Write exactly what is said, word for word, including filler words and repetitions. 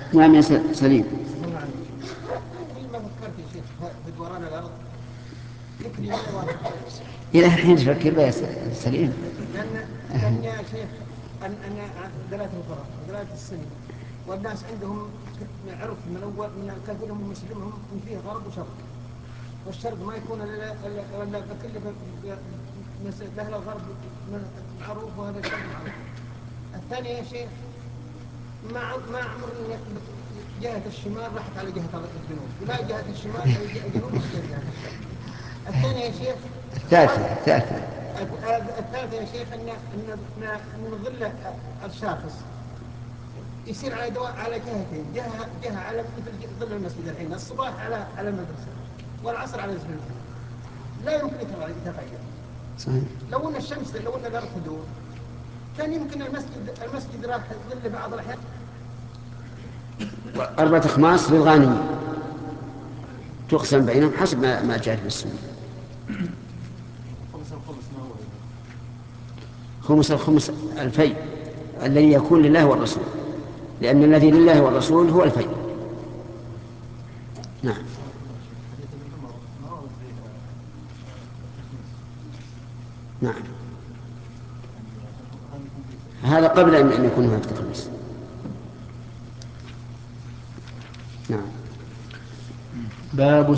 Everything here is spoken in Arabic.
نعم يا سليم. ما فكرت يا شيخ في دوران الأرض يمكن ما يوافق. إلى الحين تفكر بها يا سليم. لأن لأن يا شيخ أن أن دلالة القرآن ودلالة السنة والناس عندهم عرف من أول من كثير من مسلمهم إن فيه غرب وشرق، والشرق ما يكون إلا إلا بكل أهل الغرب معروف وهذا الشرق معروف. الثاني يا شيخ ما ما عمر جهة الشمال راحت على جهة الجنوب، ولا جهة الشمال الجنوب راحت على جهة الشرق. الثاني يا شيخ الثالثة الثالثة الثالثة يا شيخ أن أن أن ظل الشاخص يصير على دواء على جهتين، جهة جهة على مثل ظل المسجد الحين، الصباح على على المدرسة والعصر على الزمن، لا يمكن يتغير. صحيح. لو أن الشمس لو أن الأرض تدور كان يمكن المسجد المسجد راح ظل بعض الأحيان. أربعة أخماس للغانم تقسم بينهم حسب ما ما جاء في السنة. خمس الخمس ما هو؟ خمس الخمس الفيء الذي يكون لله والرسول، لأن الذي لله والرسول هو الفيء. نعم. حديث ابن عمر ما ورد فيه التخميس. نعم يعني هذا يكون فيه. هذا قبل أن يكون هناك تخميس. نعم. باب